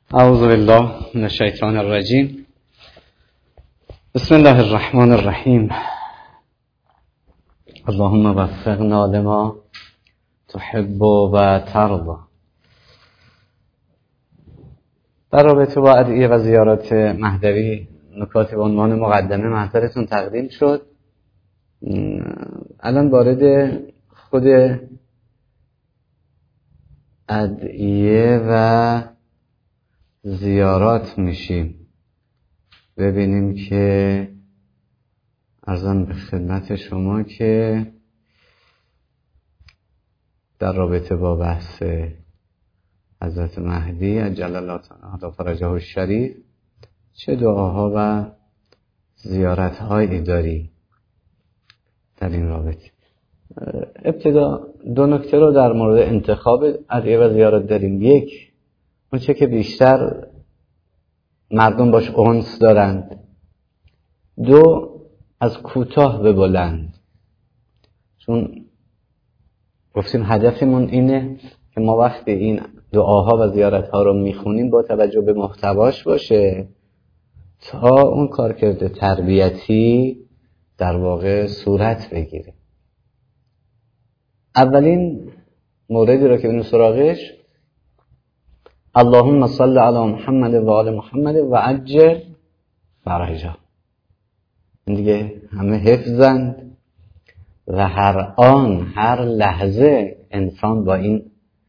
اعوذ بالله من الشیطان الرجیم. بسم الله الرحمن الرحیم. اللهم وفقنا لما تحب و ترضى. در رابطه با ادعیه و زیارات مهدوی نکاتی به عنوان مقدمه محضرتون تقدیم شد. الان وارد خود ادعیه و زیارات میشیم. ببینیم که عرضم به خدمت شما که در رابطه با بحث حضرت مهدی عجل الله تعالی فرجه الشریف چه دعاها و زیارت‌هایی داری در این رابطه. ابتدا دو نکته رو در مورد انتخاب ادعیه و زیارت داریم. یک، اون چه که بیشتر مردم باش انس دارند. دو، از کوتاه به بلند. چون گفتیم هدفمون اینه که ما وقتی این دعاها و زیارتها رو میخونیم با توجه به محتواش باشه تا اون کارکرد تربیتی در واقع صورت بگیره. اولین موردی رو که بریم سراغش، اللهم صل علی محمد و آل محمد و عجل فرجه. این دیگه همه حفظند و هر آن هر لحظه انسان با این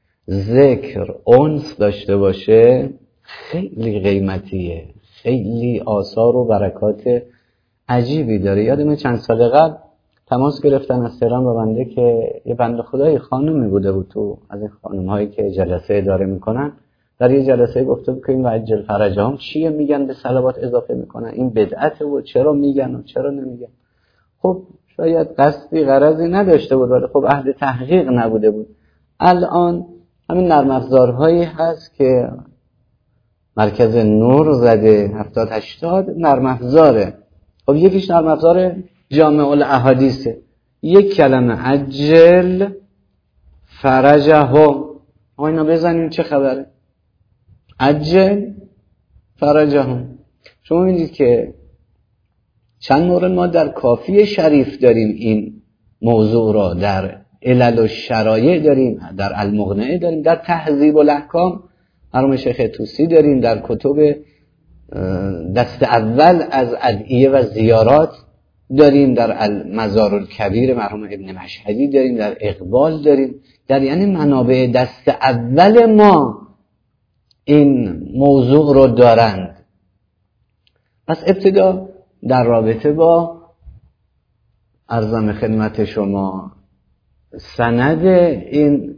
ذکر انس داشته باشه خیلی قیمتیه، خیلی آثار و برکات عجیبی داره. یادمه چند سال قبل تماس گرفتن از تهران با بنده که یه بنده خدای خانمی بوده بود تو از این خانم هایی که جلسه اداره میکنن. در یه جلسه گفته بود که این وعجل فرجهم چیه میگن به صلوات اضافه میکنن، این بدعته و چرا میگن و چرا نمیگن. خب شاید قصدی غرضی نداشته بود ولی خب اهل تحقیق نبوده بود. الان همین نرم افزارهایی هست که مرکز نور زده 70-80 نرم افزاره. خب یکیش نرم افزار جامع الاحادیثه. یک کلمه عجل فرجهم، اینا بزنیم چه خبره؟ عجل فرجهم. شما می‌بینید که چند مورد ما در کافی شریف داریم این موضوع را، در علل و شرایع داریم، در المغنیه داریم، در تهذیب الاحکام مرحوم شیخ طوسی داریم، در کتب دست اول از ادعیه و زیارات داریم، در المزار الکبیر مرحوم ابن مشهدی داریم، در اقبال داریم، در یعنی منابع دست اول ما این موضوع رو دارند. پس ابتدا در رابطه با عرضم خدمت شما سند این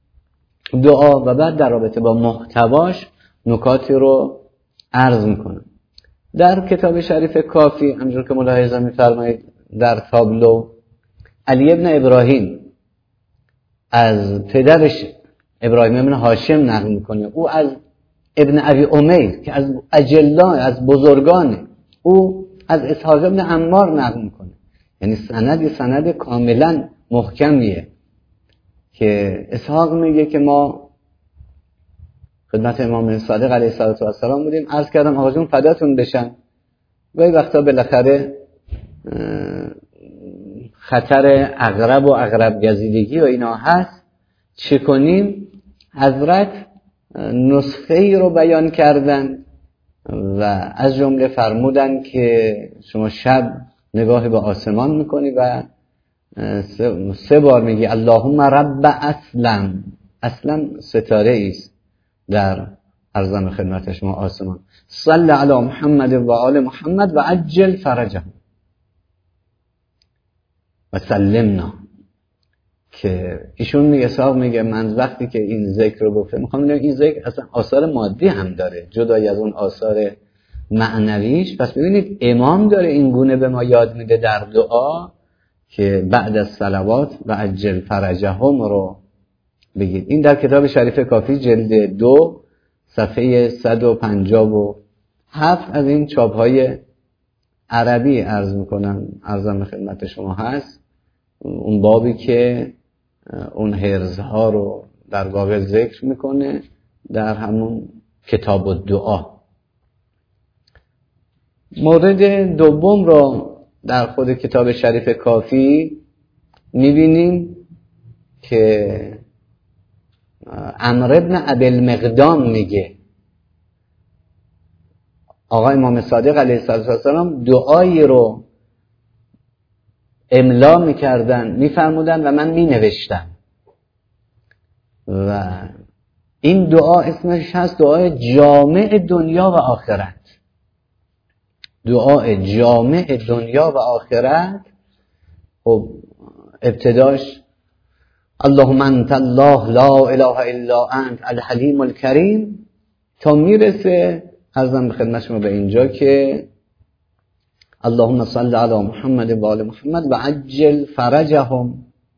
دعا و بعد در رابطه با محتواش نکاتی رو عرض میکنم. در کتاب شریف کافی همونجور که ملاحظه می‌فرمایید در تابلو، علی ابن ابراهیم از پدرش ابراهیم ابن هاشم نقل میکنه، او از ابن ابی امیر که از اجلا از بزرگانه، او از اسحاق ابن عمار نقل میکنه. یعنی سند کاملا محکمیه که اسحاق میگه که ما خدمت امام صادق علیه السلام بودیم، عرض کردم آقا جون فداتون بشن، گاهی وقتا بالاخره خطر عقرب و عقرب گزیدگی و اینا هست، چه کنیم؟ حضرت نسخه ای رو بیان کردن و از جمله فرمودن که شما شب نگاه به آسمان میکنی و 3 بار میگی اللهم رب اسلم. اسلم ستاره ایست در عرضم خدمت شما آسمان. صل علی محمد و آل محمد و عجل فرجهم و سلمنا. که ایشون میگه صاحب میگه من وقتی که این ذکر رو گفته میخوام بگم این ذکر اصلا آثار مادی هم داره جدای از اون آثار معنویش. پس ببینید امام داره این گونه به ما یاد میده در دعا که بعد از صلوات و عجل فرجهم رو بگید. این در کتاب شریف کافی جلد 2 صفحه 157 از این چاپ‌های عربی عرض میکنم، عرضم خدمت شما هست. اون بابی که اون حرزها رو در واقع ذکر میکنه در همون کتاب الدعا. مورد دوم رو در خود کتاب شریف کافی میبینیم که عمرو ابن ابی‌المقدام میگه آقا امام صادق علیه السلام دعایی رو املا میکردن، میفرمودن و من مینوشتم و این دعا اسمش هست دعای جامع دنیا و آخرت. دعای جامع دنیا و آخرت. خب ابتداش اللهم انت الله لا اله الا انت الحلیم الکریم تا میرسه عرضم به خدمت شما به اینجا که اللهم صل علی محمد و آل محمد و عجل فرجهم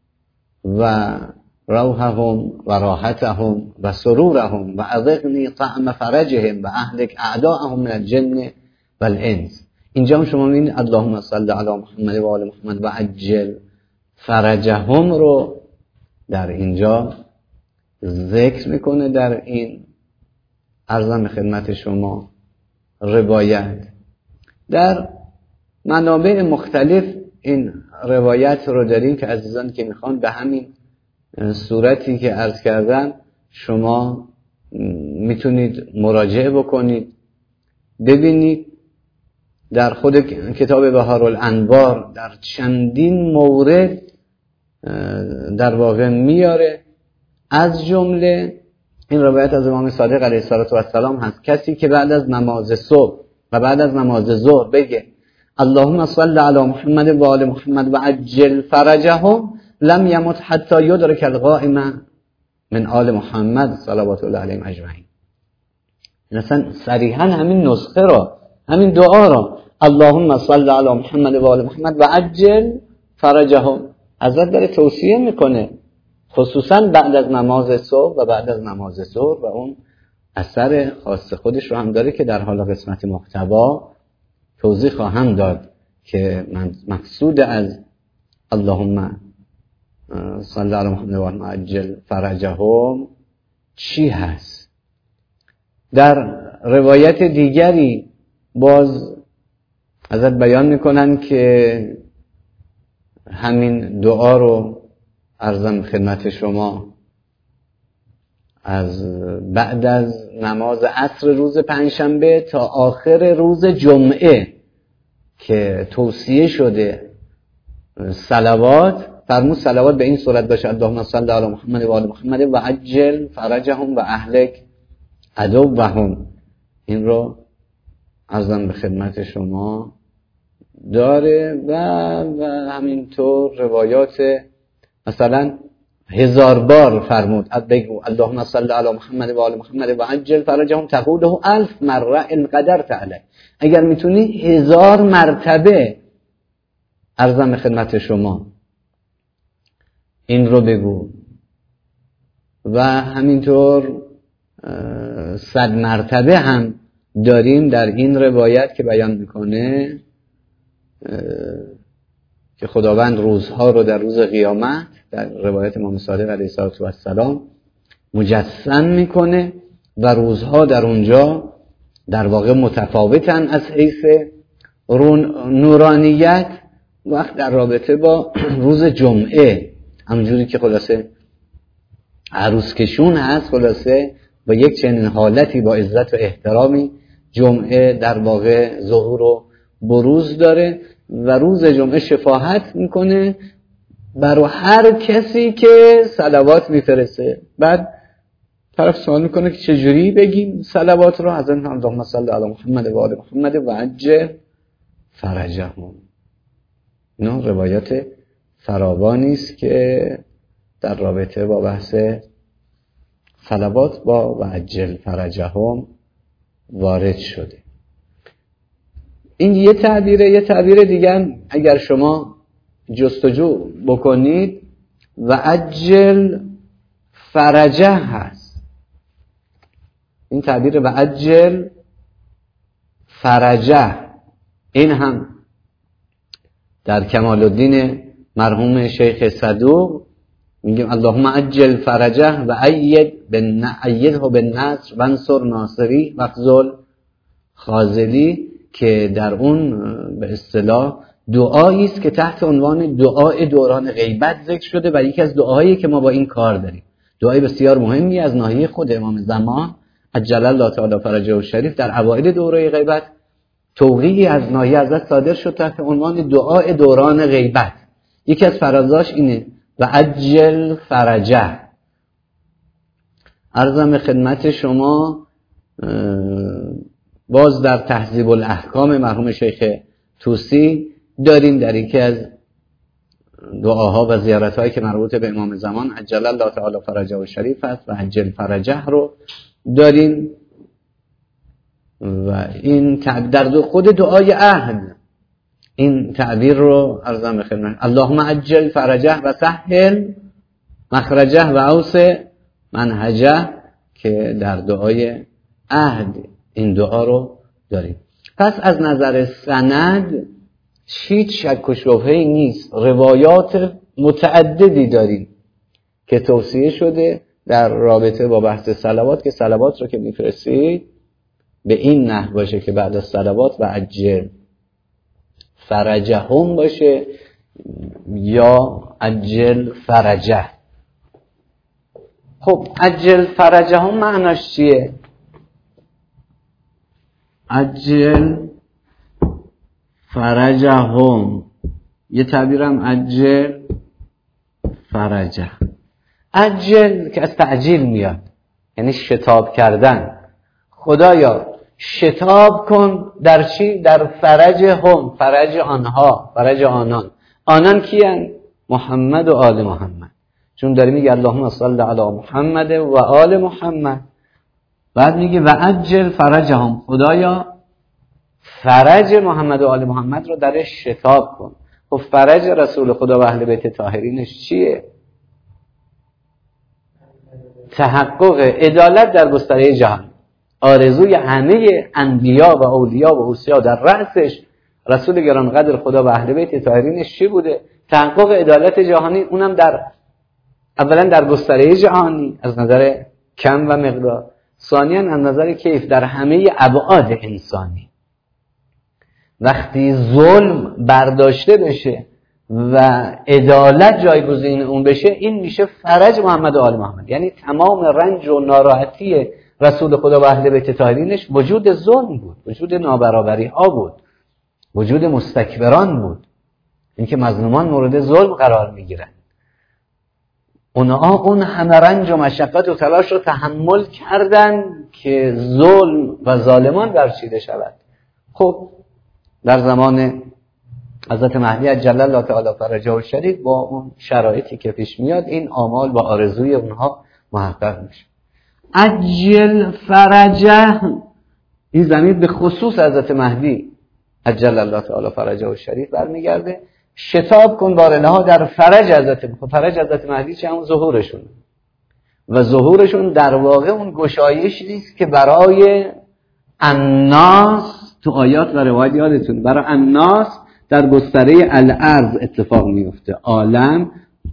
و روحهم و راحتهم و سرورهم و اذقنی طعم فرجهم و اهلک اعداءهم من الجن و الانس. اینجا هم شما میبینید اللهم صل علی محمد و آل محمد و عجل فرجهم رو در اینجا ذکر میکنه در این عرضم به خدمت شما روایت. در منابع مختلف این روایت رو داریم که عزیزان که میخوان به همین صورتی که عرض کردم شما میتونید مراجعه بکنید ببینید. در خود کتاب بهارالانوار در چندین مورد در واقع میاره، از جمله این روایت از امام صادق علیه السلام هست کسی که بعد از نماز صبح و بعد از نماز ظهر بگه اللهم صل علی محمد و آل محمد و عجل فرجهم لم یمت حتی یدرک القائم من آل محمد صلوات الله علیهم اجمعین. مثلا صریحا همین نسخه را، همین دعا را اللهم صل علی محمد و آل محمد و عجل فرجهم حضرت داره توصیه میکنه، خصوصا بعد از نماز صبح و بعد از نماز ظهر و اون اثر خاص خودش رو هم داره که در حال قسمت محتوا توضیح خواهم داد که مقصود از اللهم صل علی محمد و آل عجل فرجهم چی هست. در روایت دیگری باز حضرت بیان میکنن که همین دعا رو عرضم خدمت شما از بعد از نماز عصر روز پنجشنبه تا آخر روز جمعه که توصیه شده صلوات فرمود صلوات به این صورت باشه اللهم صل علی محمد و آل محمد و عجل فرجهم و اهلک عدوهم. این رو عرضم به خدمت شما داره و همینطور روایات مثلا 1000 بار فرمود بگو اللهم صل علی محمد و آل محمد و عجل فرجهم تقوله 1000 مره ان قدرت علیه. اگر میتونی 1000 مرتبه عرضم خدمت شما این رو بگو و همینطور 100 مرتبه هم داریم در این روایت که بیان میکنه که خداوند روزها رو در روز قیامت در روایت امام صادق علیه السلام مجسم میکنه و روزها در اونجا در واقع متفاوتن از حیث نورانیت. وقت در رابطه با روز جمعه همونجوری که خلاصه عروس کشون هست، خلاصه با یک چنین حالتی با عزت و احترامی جمعه در واقع ظهور و بروز داره و روز جمعه شفاعت میکنه برای هر کسی که صلوات میفرسته. بعد طرف سوال میکنه که چجوری بگیم صلوات رو؟ حضرت اللهم صل علی محمد و آل محمد و عجل فرجهم. اینا روایات فراوانی است که در رابطه با بحث صلوات با و عجل فرجهم وارد شده. این یه تعبیر دیگه اگر شما جستجو بکنید و عجل فرجه هست. این تعبیر و عجل فرجه این هم در کمال الدین مرحوم شیخ صدوق میگیم اللهم عجل فرجه و ایده بالنصر وانصر ناصری وخذل خاذلی، که در اون به اصطلاح دعایی است که تحت عنوان دعای دوران غیبت ذکر شده و یکی از دعاهایی که ما با این کار داریم. دعای بسیار مهمی از ناحیه خود امام زمان عجل الله تعالی فرجه و شریف در اوایل دوره غیبت توقیعی از ناحیه حضرت صادر شد تحت عنوان دعای دوران غیبت. یکی از فرازاش اینه و عجل فرجه. عرضم خدمت شما باز در تهذیب الاحکام مرحوم شیخ طوسی داریم در یکی از دعاها و زیارتهایی که مربوط به امام زمان عجل الله تعالی فرجه و شریف است و عجل فرجه رو داریم و این در خود دعای عهد این تعبیر رو عرضم خدمت اللهم عجل فرجه و سهل مخرجه و اوسع منهجه که در دعای عهد این دعا رو داریم. پس از نظر سند هیچ شک و شبهه‌ای نیست، روایات متعددی داریم که توصیه شده در رابطه با بحث صلوات که صلوات رو که میفرستید به این نحو باشه که بعد از صلوات و عجل فرجهم باشه یا عجل فرجه. خب عجل فرجهم معناش چیه؟ عجل فرجهم یه تعبیرم عجل فرجه. عجل که از تعجیل میاد یعنی شتاب کردن. خدایا شتاب کن در چی؟ در فرج هم، فرج آنها، فرج آنان. آنان کیان؟ محمد و آل محمد. چون داره میگه اللهم صل علی محمد و آل محمد، بعد میگه و عجل فرجهم، خدایا فرج محمد و آل محمد رو درش شتاب کن. خب فرج رسول خدا و اهل بیت طاهرینش چیه؟ تحقق عدالت در گستره جهان. آرزوی همه انبیا و اولیا و اوصیا در رأسش رسول گرانقدر خدا و اهل بیت طاهرینش چی بوده؟ تحقق عدالت جهانی، اونم در اولا در گستره جهانی از نظر کم و مقدار، ثانیاً از نظر کیف در همه ابعاد انسانی. وقتی ظلم برداشته بشه و عدالت جایگزین اون بشه، این میشه فرج محمد و آل محمد. یعنی تمام رنج و ناراحتی رسول خدا و اهل بیت طاهرینش وجود ظلم بود، وجود نابرابری ها بود، وجود مستکبران بود، اینکه مظلومان مورد ظلم قرار میگیرن. اونها اون همه رنج و مشقت و تلاش رو تحمل کردن که ظلم و ظالمان برچیده شود. خب در زمان حضرت مهدی عجل الله تعالی فرجه و شریف با اون شرایطی که پیش میاد این آمال و آرزوی اونها محقق میشه. عجل فرجه، این ضمیر به خصوص حضرت مهدی عجل الله تعالی فرجه و شریف برمیگرده. شتاب کن بارنها در فرج حضرت مهدی چه؟ همون ظهورشون، و ظهورشون در واقع اون گشایشی است که برای الناس تو آیات و روایات یادتون برای الناس در گستره الارض اتفاق میفته. عالم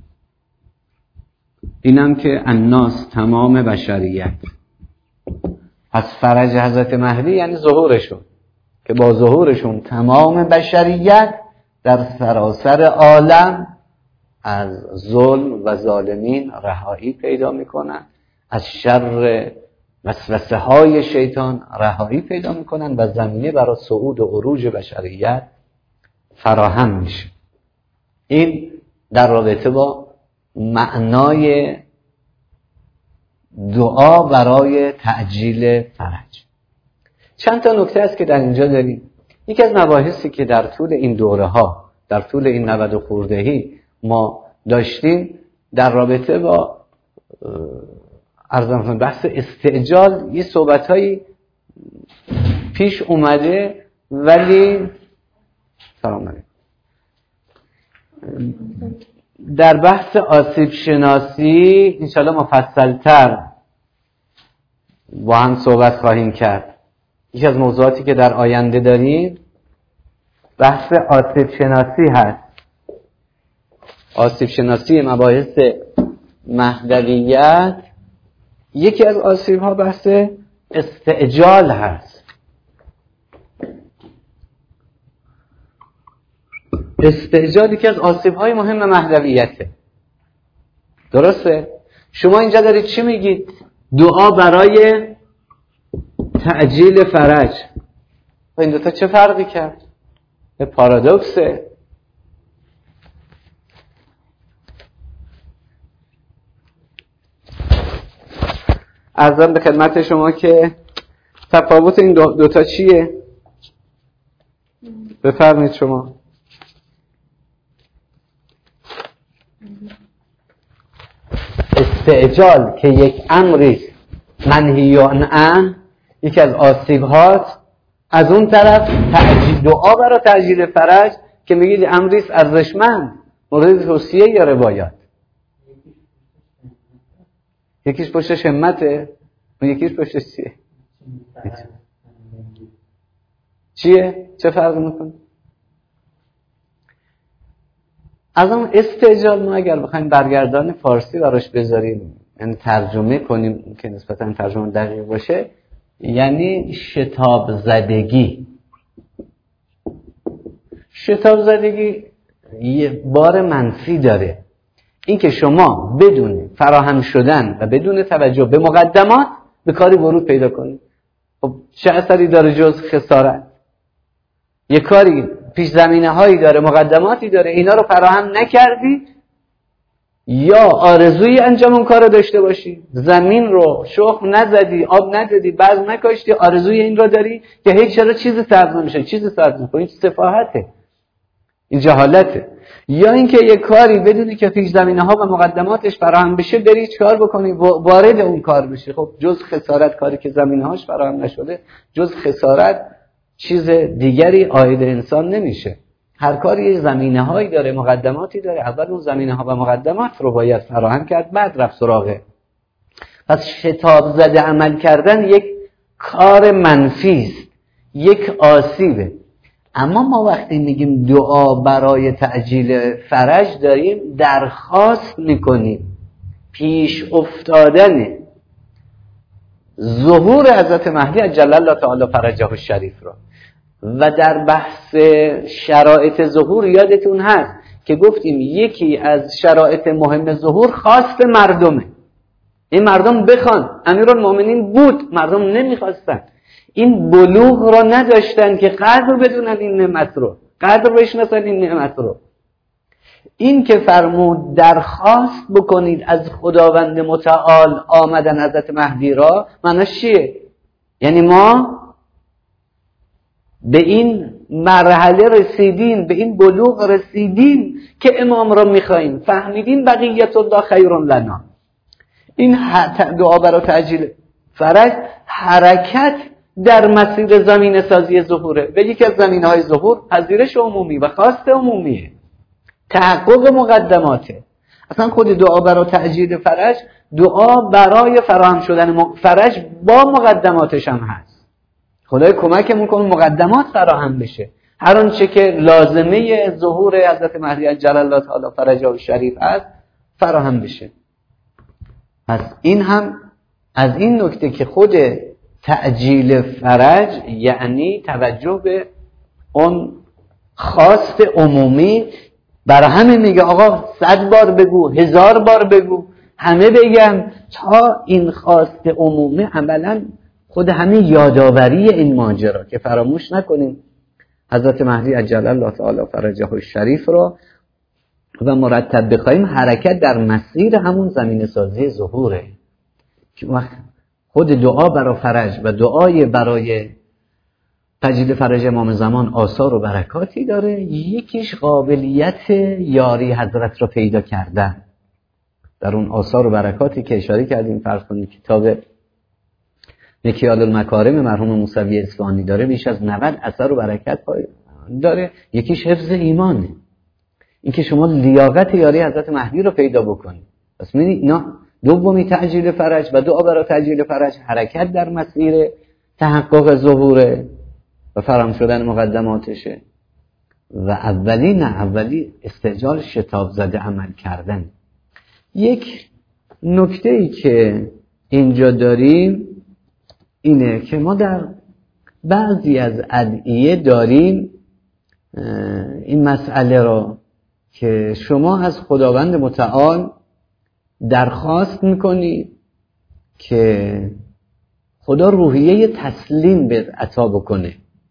اینم که الناس تمام بشریت. پس فرج حضرت مهدی یعنی ظهورشون که با ظهورشون تمام بشریت در سراسر عالم از ظلم و ظالمین رهایی پیدا میکنن، از شر وسوسه های شیطان رهایی پیدا میکنن و زمینه برای صعود و عروج بشریت فراهم میشه. این در رابطه با معنای دعا برای تعجیل فرج. چند تا نکته است که در اینجا داریم. یکی از مباحثی که در طول این دوره ها، در طول این 90 خوردهی ما داشتیم در رابطه با ارزم بحث استعجال، یه صحبت‌هایی پیش اومده، ولی سلام علیکم، در بحث آسیب شناسی انشاءالله مفصل‌تر با هم صحبت خواهیم کرد. یکی از موضوعاتی که در آینده داریم بحث آسیب شناسی هست. آسیب شناسی مباحث مهدویت یکی از آسیب‌ها بحث استعجال هست. استعجال یکی از آسیب‌های مهم مهدویته. درسته؟ شما اینجا دارید چی میگید؟ دعا برای تعجیل فرج. و این دوتا چه فرقی کرد؟ به پارادوکسه. عرضم به خدمت شما که تفاوت این دوتا چیه؟ بفرمایید شما. استعجال که یک امری منهی عنه، یکی از آسیب‌هاست. از اون طرف دعا برای تعجیل فرج که میگید امری است ارزشمند، مورد توصیه یا روایات. یکیش پشتش همته و یکیش پشتش چیه؟ چه فرق میکنه؟ از اون استعجال ما اگر بخوایم برگردان فارسی براش بذاریم، یعنی ترجمه کنیم که نسبتاً ترجمه دقیق باشه، یعنی شتاب زدگی. شتاب زدگی یه بار منفی داره. این که شما بدون فراهم شدن و بدون توجه به مقدمات به کاری ورود پیدا کنید. خب چه اثری داره جز خسارت؟ یه کاری پیش زمینه هایی داره، مقدماتی داره، اینا رو فراهم نکردی یا آرزوی انجام اون کار رو داشته باشی، زمین رو شخم نزدی، آب ندادی، بذر نکاشتی، آرزوی این رو داری که هیچ چرا چیزی سبز نمیشه، چیزی سبز نمیشه. این سفاهته، این جهالته. یا اینکه یه کاری بدونی که پیش زمینه ها و مقدماتش فراهم بشه بری چیکار بکنی؟ وارد اون کار بشی. خب جز خسارت کاری که زمینه هاش فراهم نشده، جز خسارت چیز دیگری عاید انسان نمیشه. هر کاری یه زمینه هایی داره، مقدماتی داره. اول اون زمینه ها و مقدمات رو باید فراهم کرد، بعد رفت سراغه. پس شتاب زده عمل کردن یک کار منفی است، یک آسیبه. اما ما وقتی میگیم دعا برای تعجیل فرج داریم درخواست میکنیم پیش افتادن ظهور حضرت مهدی عجل الله تعالی فرجه الشریف را. و در بحث شرایط ظهور یادتون هست که گفتیم یکی از شرایط مهم ظهور خواست مردمه. این مردم بخوان، امیرالمومنین بود، مردم نمیخواستن، این بلوغ را نداشتن که قدر بدونن این نعمت رو، قدر بشناسن این نعمت رو. این که فرمود درخواست بکنید از خداوند متعال آمدن حضرت مهدی را، معناش چیه؟ یعنی ما به این مرحله رسیدیم، به این بلوغ رسیدیم که امام را میخواییم، فهمیدیم بقیت الله خیر لنا. این دعا برای تعجیل فرج حرکت در مسیر زمین سازی ظهوره و یکی از زمینه های ظهور پذیرش عمومی و خواست عمومیه، تحقق مقدماته. اصلا خود دعا برای تعجیل فرج دعا برای فراهم شدن فرج با مقدماتش هم هست. خدای کمکمون کنه مقدمات فراهم بشه، هر آنچه که لازمه ظهور حضرت مهدی عجل الله تعالی فرجه الشریف است فراهم بشه. پس این هم از این نکته که خود تعجیل فرج یعنی توجه به اون خواست عمومی. برای همه میگه آقا 100 بار بگو، 1000 بار بگو، همه بگن تا این خواست عمومی عملا خود همه یادآوری این ماجرا که فراموش نکنیم حضرت مهدی عجل الله تعالی فرجه الشریف را و مرتب بخوایم حرکت در مسیر همون زمین سازی ظهوره که وقت خود دعا برای فرج و دعای برای تجدید فرج امام زمان آثار و برکاتی داره. یکیش قابلیت یاری حضرت را پیدا کردن. در اون آثار و برکاتی که اشاره کردیم، فرض کنید کتاب مکیال المکارم مرحوم موسوی اصفهانی داره، بیش از 90 اثر و برکت داره. یکیش حفظ ایمانه، این که شما لیاقت یاری حضرت مهدی رو پیدا بکنید. پس می‌بینید اینا دومی تعجیل فرج و دعا برای تعجیل فرج حرکت در مسیر تحقق ظهوره و فراهم شدن مقدماتشه. و اولی استعجال شتاب زده عمل کردن. یک نکته‌ای که اینجا داریم اینه که ما در بعضی از ادعیه داریم این مسئله را که شما از خداوند متعال درخواست میکنید که خدا روحیه تسلیم به عطا بکنه.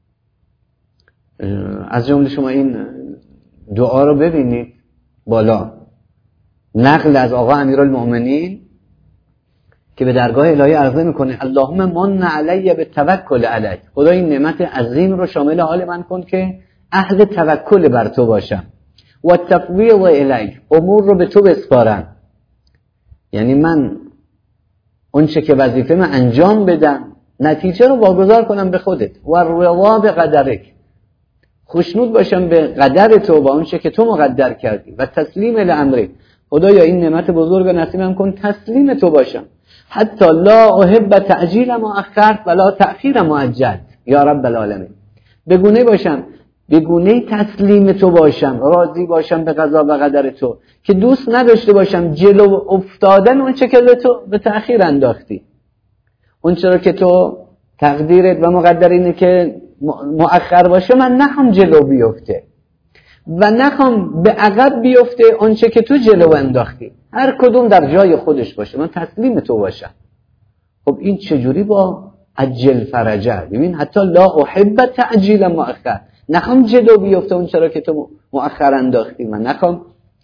از جمله شما این دعا رو ببینید بالا، نقل از آقا امیرالمؤمنین که به درگاه الهی عرضه میکنه اللهم من علی به توکل علیک، خدا این نعمت عظیم رو شامل حال من کن که اهل توکل بر تو باشم، و تفویض الیک، امور رو به تو بسپارم، یعنی من اون چه که وظیفه من انجام بدم، نتیجه رو واگذار کنم به خودت، و رضا به قدرک، خوشنود باشم به قدر تو و اون چه که تو مقدر کردی، و تسلیم الامر، خدایا این نعمت بزرگ نصیبم کن تسلیم تو باشم، حتی لا احب تعجیل ما اخرت ولا تأخیر ما عجلت یا رب العالمین، بگونه باشم، بگونه تسلیم تو باشم، راضی باشم به قضا و قدر تو که دوست نداشته باشم جلو افتادن اون چه که تو به تأخیر انداختی، اون چرا که تو تقدیرت و مقدر اینه که مؤخر باشه من نخوام جلو بیفته و نخوام به عقب بیفته اون چه که تو جلو انداختی، هر کدوم در جای خودش باشه، من تسلیم تو باشم. خب این چجوری با عجل فرجه؟ ببین حتی لا احب تعجیل مؤخر، نخوام جلو بیفته اون چرا که تو مؤخر انداختی، من نخوام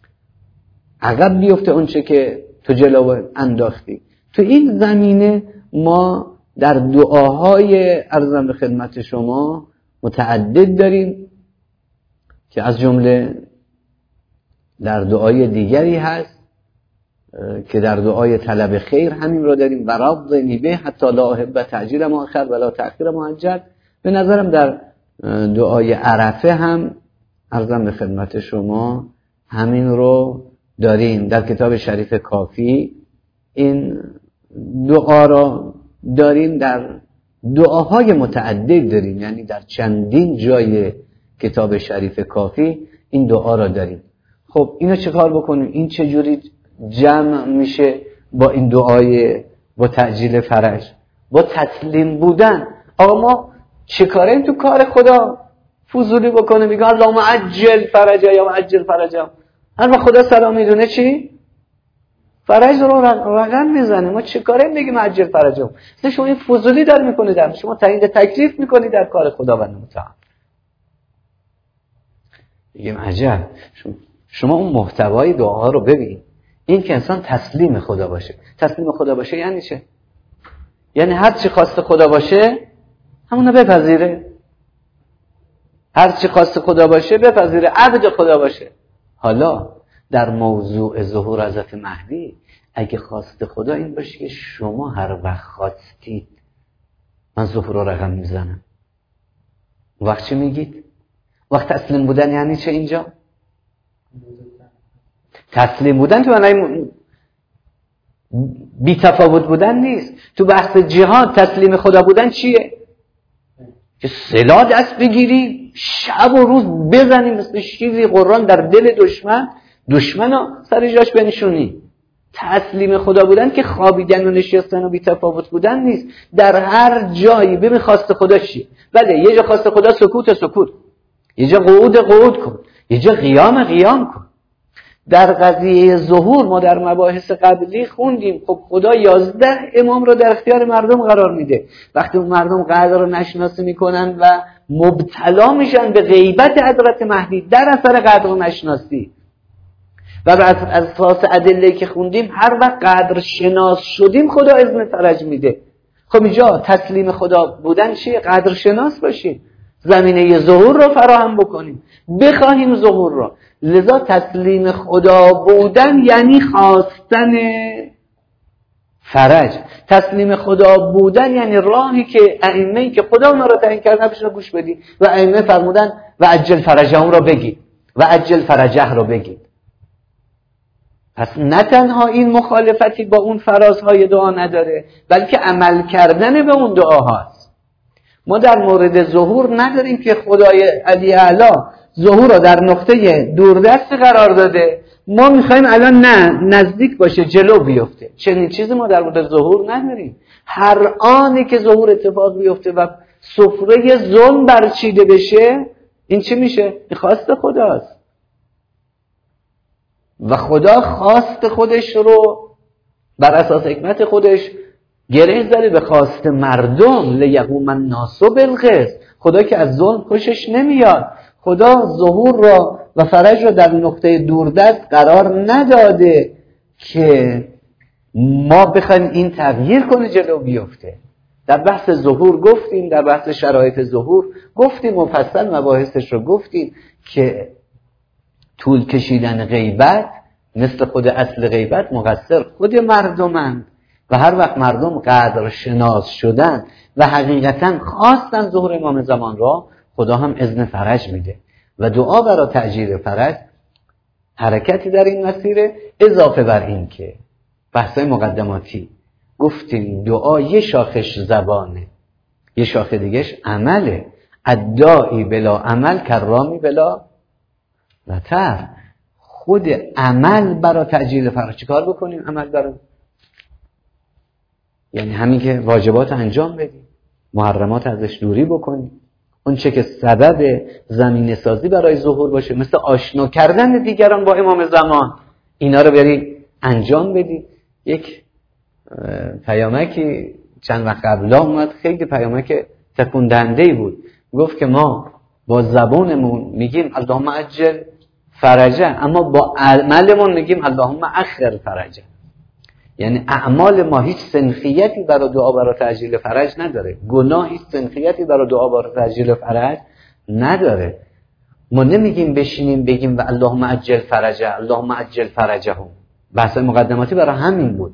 عقب بیفته اون چه که تو جلو انداختی. تو این زمینه ما در دعاهای عرضم به خدمت شما متعدد داریم که از جمله در دعای دیگری هست که در دعای طلب خیر همین رو داریم، و رضنی به حتی لا احب تعجیل مؤخر ولا تأخیر مؤجل. به نظرم در دعای عرفه هم عرضم به خدمت شما همین رو داریم، در کتاب شریف کافی این دعا رو داریم، در دعاهای متعدد داریم، یعنی در چندین جای کتاب شریف کافی این دعا را داریم. خب اینو چه کار بکنیم؟ این چجوری جمع میشه با این دعای با تعجیل فرج، با تسلیم بودن؟ آقا ما چه کاریم تو کار خدا فضولی بکنه میگه اللهم عجل فرجا یا عجل فرجا، هر وقت خدا سلام میدونه چی؟ فرج رو رقم میزنه. ما چه کاریم بگیم عجل فرجا؟ مثلا شما این فضولی دار میکنید، در شما تعیین تکلیف میکنید در کار خداوند متعال. میگیم عجب، شما اون محتوای دعا رو ببین، این که انسان تسلیم خدا باشه. تسلیم خدا باشه یعنی چه؟ یعنی هر چی خواست خدا باشه همونو بپذیره، هر چی خواست خدا باشه بپذیره، عبد خدا باشه. حالا در موضوع ظهور حضرت مهدی اگه خواست خدا این باشه که شما هر وقت خواستید من ظهور رو رقم میزنم، وقت چی میگید؟ وقت تسلیم بودن یعنی چه اینجا؟ تسلیم بودن تو معنی بی تفاوت بودن نیست. تو بحث جهاد تسلیم خدا بودن چیه؟ که سلاح دست بگیری شب و روز بزنی مثل شیری قرآن در دل دشمن رو سر جاش بنشونی. تسلیم خدا بودن که خوابیدن و نشستن و بی تفاوت بودن نیست. در هر جایی ببین خواست خدا چیه. بله یه جا خواست خدا سکوت، یه جا قعود کن، یه جا قیام کن. در قضیه ظهور ما در مباحث قبلی خوندیم خب خدا 11 امام رو در اختیار مردم قرار میده. وقتی اون مردم قدر رو نشناسی میکنن و مبتلا میشن به غیبت حضرت مهدی در اثر قدر رو نشناسی و از اساس ادله که خوندیم هر وقت قدر شناس شدیم خدا اذن فرج میده. خب اینجا تسلیم خدا بودن چیه؟ قدر شناس باشیم، زمینه ظهور رو فراهم بکنیم، بخواهیم ظهور رو. لذا تسلیم خدا بودن یعنی خواستن فرج. تسلیم خدا بودن یعنی راهی که ائمه‌ای که خدا اونا رو تعیین کرده بهش گوش بدی و ائمه فرمودن و عجل فرجه رو بگید و عجل فرجه رو بگید. پس نه تنها این مخالفتی با اون فرازهای دعا نداره بلکه عمل کردن به اون دعاهاست. ما در مورد ظهور نداریم که خدای علی اعلی ظهور رو در نقطه دوردست قرار داده، ما میخوایم الان نه نزدیک باشه جلو بیفته. چنین چیزی ما در مورد ظهور نداریم. هر آنی که ظهور اتفاق بیفته و سفره ظلم برچیده بشه، این چی میشه؟ این خواست خداست و خدا خواست خودش رو بر اساس حکمت خودش گره زده به خواست مردم. لیقوم الناس بالقسط. خدا که از ظلم خوشش نمیاد. خدا ظهور را و فرج را در نقطه دوردست قرار نداده که ما بخوایم این تغییر کنه جلو بیفته. در بحث ظهور گفتیم، در بحث شرایط ظهور گفتیم، مفصل مباحثش رو گفتیم که طول کشیدن غیبت مثل خود اصل غیبت مقصر خود مردمند و هر وقت مردم قدر شناس شدن و حقیقتا خواستن ظهور امام زمان را، خدا هم اذن فرج میده و دعا برای تعجیل فرج حرکتی در این مسیره. اضافه بر این که بحثای مقدماتی گفتیم دعا یه شاخش زبانه، یه شاخه دیگهش عمله. الداعی بلا عمل کرامی بلا وتر. خود عمل برای تعجیل فرج چی کار بکنیم؟ عمل برای یعنی همین که واجبات انجام بدیم، محرمات ازش دوری بکنیم، اون چه که سبب زمینه سازی برای ظهور باشه مثل آشنا کردن دیگران با امام زمان، اینا رو بری انجام بدی. یک پیامکی چند وقت قبل اومد، خیلی پیامک تکون دهنده‌ای بود. گفت که ما با زبانمون میگیم اللهم عجل فرجه، اما با عملمون میگیم اللهم اخر فرجه. یعنی اعمال ما هیچ سنخیتی برای دعا برای تعجیل فرج نداره. گناه هیچ سنخیتی برای دعا برای تعجیل فرج نداره. ما نمیگیم بشینیم بگیم و اللهم عجل فرجه، اللهم عجل فرجهم. بحث مقدماتی برای همین بود.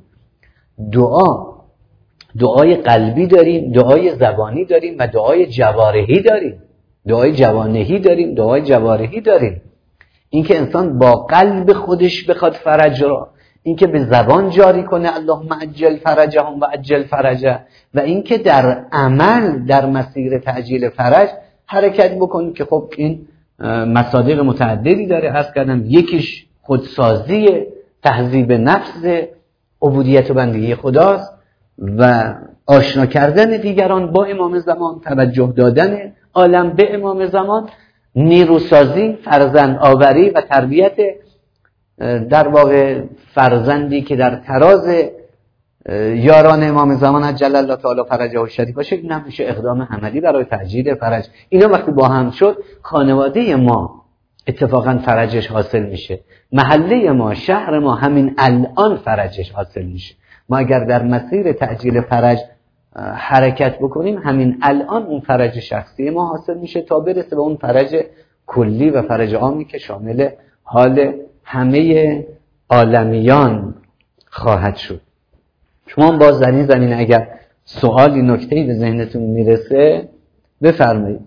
دعای قلبی داریم، دعای زبانی داریم و دعای جوارحی داریم. دعای جوانحی داریم، دعای جوارحی داریم. این که انسان با قلب خودش بخواد فرج را، این که به زبان جاری کنه اللهم عجل فرجهم و عجل فرجه، و این که در عمل در مسیر تعجیل فرج حرکت بکنیم که خب این مصادیق متعددی داره. عرض کردم یکیش خودسازی، تهذیب نفس، عبودیت و بندگی خداست و آشنا کردن دیگران با امام زمان، توجه دادن عالم به امام زمان، نیروسازی، فرزند آوری و تربیت در واقع فرزندی که در تراز یاران امام زمان عجل الله تعالی فرجه و شریف باشه. این هم میشه اقدام عملی برای تعجیل فرج. اینا وقتی با هم شد، خانواده ما اتفاقا فرجش حاصل میشه، محله ما، شهر ما همین الان فرجش حاصل میشه. ما اگر در مسیر تعجیل فرج حرکت بکنیم، همین الان اون فرج شخصی ما حاصل میشه تا برسه به اون فرج کلی و فرج عامی که شامل حال همه عالمیان خواهد شد. شما باز در این زمینه اگر سوالی نکته‌ای به ذهنتون میرسه بفرمایید.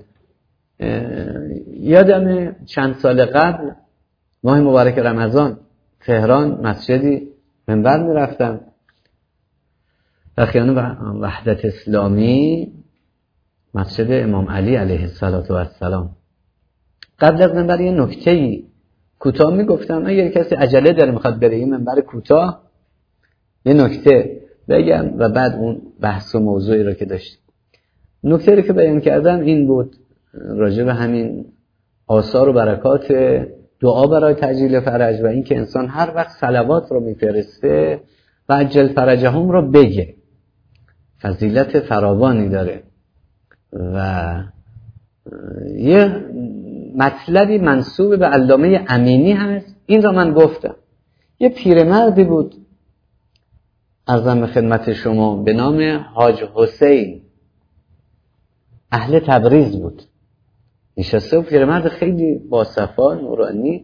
یادم چند سال قبل ماه مبارک رمضان تهران مسجدی منبر میرفتم در خیابان وحدت اسلامی، مسجد امام علی علیه السلام. قبل از منبر یه نکته‌ای کوتاه میگفتم، اگر کسی عجله داره میخواد بره این منبر کوتاه یه نکته بگم و بعد اون بحث و موضوعی رو که داشتیم. نکته رو که بیان کردم این بود راجع به همین آثار و برکات دعا برای تعجیل فرج و این که انسان هر وقت صلوات رو میفرسته و عجل فرجهم رو بگه، فضیلت فراوانی داره. و یه مطلبی منسوب به علامه امینی هست، این رو من گفتم. یه پیرمردی بود عرضم خدمت شما به نام حاج حسین، اهل تبریز بود، نشسته و پیرمرد خیلی باصفا نورانی.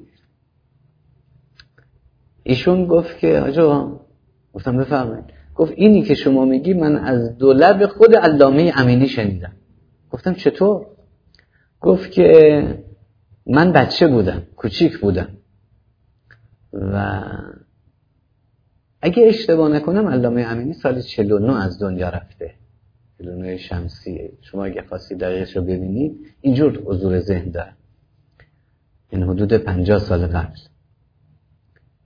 ایشون گفت که آجا، گفتم بفرمایید. گفت اینی که شما میگی من از دو لب خود علامه امینی شنیدم. گفتم چطور؟ گفت که من بچه بودم، کوچیک بودم و اگه اشتباه نکنم علامه امینی سال 49 از دنیا رفته، 49 شمسیه. شما اگه خواستی دقیقش رو ببینید اینجور حضور ذهن داره، این حدود 50 سال قبل.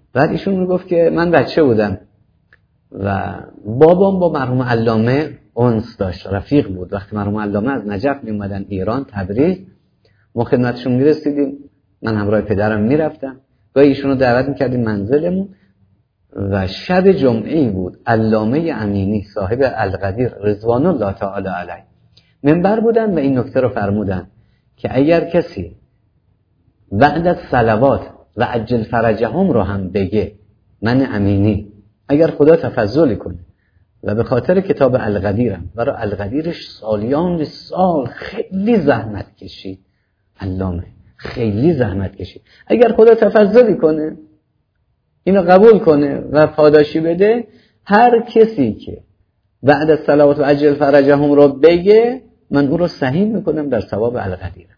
بعد ایشون میگفت که من بچه بودم و بابام با مرحوم علامه انس داشت، رفیق بود. وقتی مرحوم علامه از نجف می اومدن ایران تبریز، ما خدمتشون میرسیدیم، من همراه پدرم میرفتم و ایشونو دعوت میکردیم منزلمون و شب جمعه‌ای بود. علامه امینی صاحب القدیر رضوان الله تعالی علیه منبر بودن و این نکته رو فرمودن که اگر کسی بعد از صلوات و عجل فرجهم رو هم بگه، من امینی، اگر خدا تفضلی کنه و به خاطر کتاب القدیرم، برای القدیرش سالیان سال خیلی زحمت کشید، علامه خیلی زحمت کشید، اگر خدا تفضلی کنه اینو قبول کنه و پاداشی بده، هر کسی که بعد از صلوات و عجل فرجهم رو بگه من او رو سهیم میکنم در ثواب القدیرم.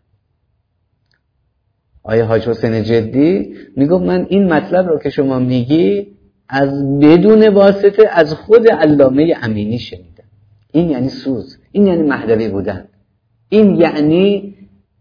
آیه حاج حسین جدی میگفت من این مطلب رو که شما میگی از بدون واسطه از خود علامه امینی شنیدم. این یعنی سوز، این یعنی مهدوی بودن، این یعنی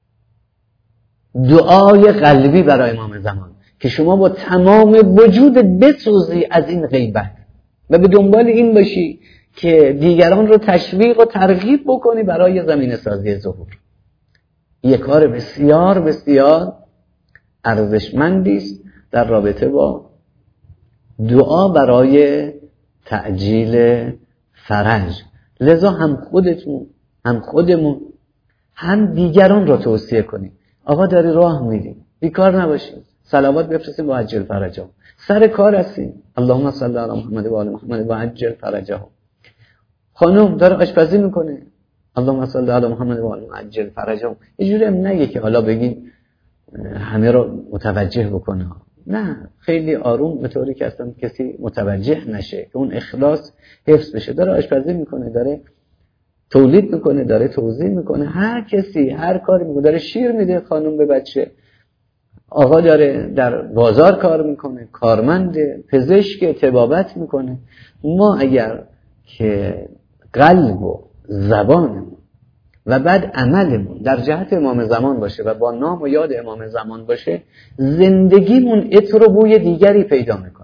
دعای قلبی برای امام زمان که شما با تمام وجود بسوزی از این غیبت و به دنبال این باشی که دیگران رو تشویق و ترغیب بکنی برای زمینه سازی ظهور. یک کار بسیار بسیار ارزشمندی است در رابطه با دعا برای تعجیل فرج. لذا هم خودتون، هم خودمون، هم دیگران رو توصیه کنیم. آقا داری راه میری، بیکار نباشید، صلوات بفرستید با عجل فرجهم. سر کار هستیم، اللهم صل علی محمد و آل محمد و عجل فرجهم. خانم داره آشپزی میکنه، اللهم صل علی محمد و آل محمد عجل فرجهم. اینجوری هم نگه که حالا بگیم همه رو متوجه بکنه، نه، خیلی آروم، به طوری که اصلا کسی متوجه نشه، که اون اخلاص حفظ بشه. داره آشپزی میکنه، داره تولید میکنه، داره توزیع میکنه، هر کسی هر کاری میکنه، داره شیر میده خانم به بچه، آقا داره در بازار کار میکنه، کارمنده، پزشک، طبابت میکنه. ما اگر که قلب و زبانمون و بعد عملمون در جهت امام زمان باشه و با نام و یاد امام زمان باشه، زندگیمون عطر و بوی دیگری پیدا میکنه،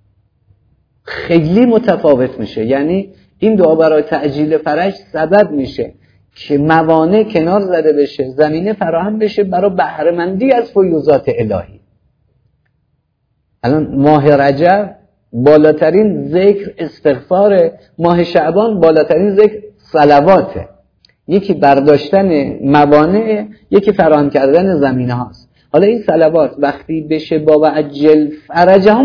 خیلی متفاوت میشه. یعنی این دعا برای تعجیل فرج سبب میشه که موانع کنار زده بشه، زمینه فراهم بشه برای بهره‌مندی از فیوضات الهی. الان ماه رجب بالاترین ذکر استغفار، ماه شعبان بالاترین ذکر صلواته. یکی برداشتن موانع، یکی فراهم کردن زمینه هاست. حالا این صلوات وقتی بشه با عجل فرجهم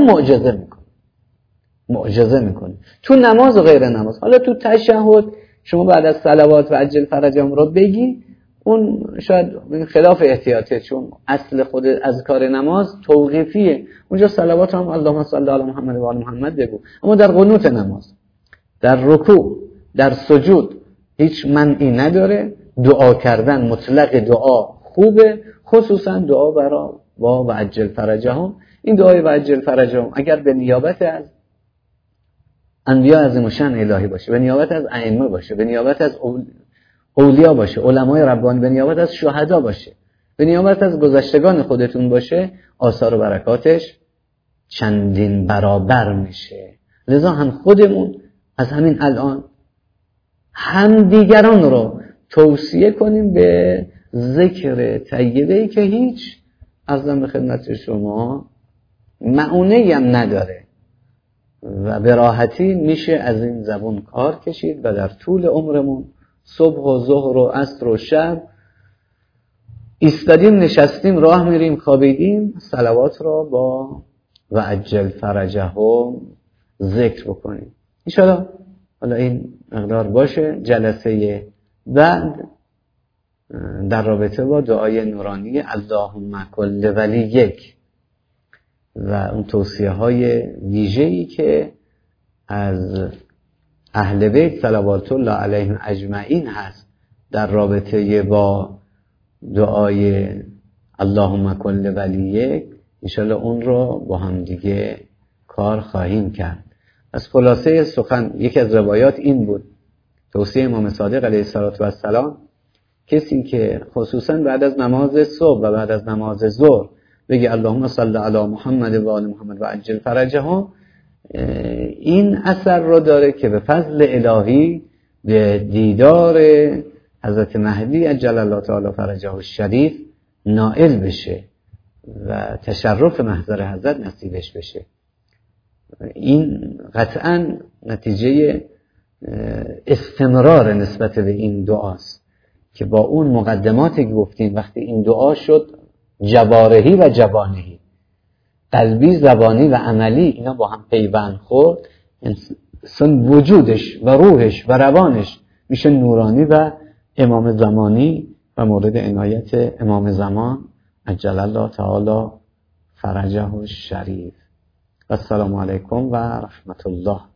معجزه میکنه تو نماز و غیر نماز. حالا تو تشهد شما بعد از صلوات و عجل فرجهم رو بگی، اون شاید خلاف احتیاطه، چون اصل خود اذکار نماز توقیفیه، اونجا صلوات هم اللهم صل علی محمد و آل محمد بگو. اما در قنوت نماز، در رکوع، در سجود هیچ منعی نداره. دعا کردن مطلق دعا خوبه، خصوصا دعا برای و عجل فرجهم. این دعای و عجل فرجهم اگر به نیابت از انبیاء عظیم الشأن الهی باشه، به نیابت از ائمه باشه، به نیابت از اولیا باشه، علمای ربانی، به نیابت از شهدا باشه، به نیابت از گذشتگان خودتون باشه، آثار و برکاتش چندین برابر میشه. لذا هم خودمون از همین الان هم دیگران رو توصیه کنیم به ذکر طیبه‌ای که هیچ عرضم به خدمت شما معونه‌ای هم نداره و به راحتی میشه از این زبون کار کشید و در طول عمرمون صبح و ظهر و عصر و شب ایستادیم، نشستیم، راه میریم، خوابیدیم، صلوات را با و عجل فرجهم ذکر بکنیم. انشاءالله حالا این مقدار باشه. جلسه بعد در رابطه با دعای نورانی اللهم کل ولی یک و اون توصیه های ویژه‌ای که از اهل بیت صلوات الله علیهم اجمعین هست در رابطه با دعای اللهم کل ولی یک، انشاءالله اون رو با هم دیگه کار خواهیم کرد. از خلاصه سخن یکی از روایات این بود، توصیه امام صادق علیه السلام، کسی که خصوصا بعد از نماز صبح و بعد از نماز ظهر بگی اللهم صل علی محمد و آل محمد و عجل فرجهم، این اثر رو داره که به فضل الهی به دیدار حضرت مهدی عجل الله تعالی فرجه الشریف نائل بشه و تشرف محضر حضرت نصیبش بشه. این قطعا نتیجه استمرار نسبت به این دعاست که با اون مقدماتی که گفتیم وقتی این دعا شد جوارحی و جوانحی، قلبی، زبانی و عملی، اینا با هم پیوند خورد، انسان وجودش و روحش و روانش میشه نورانی و امام زمانی و مورد عنایت امام زمان عجل الله تعالی فرجه الشریف. السلام علیکم و رحمت الله.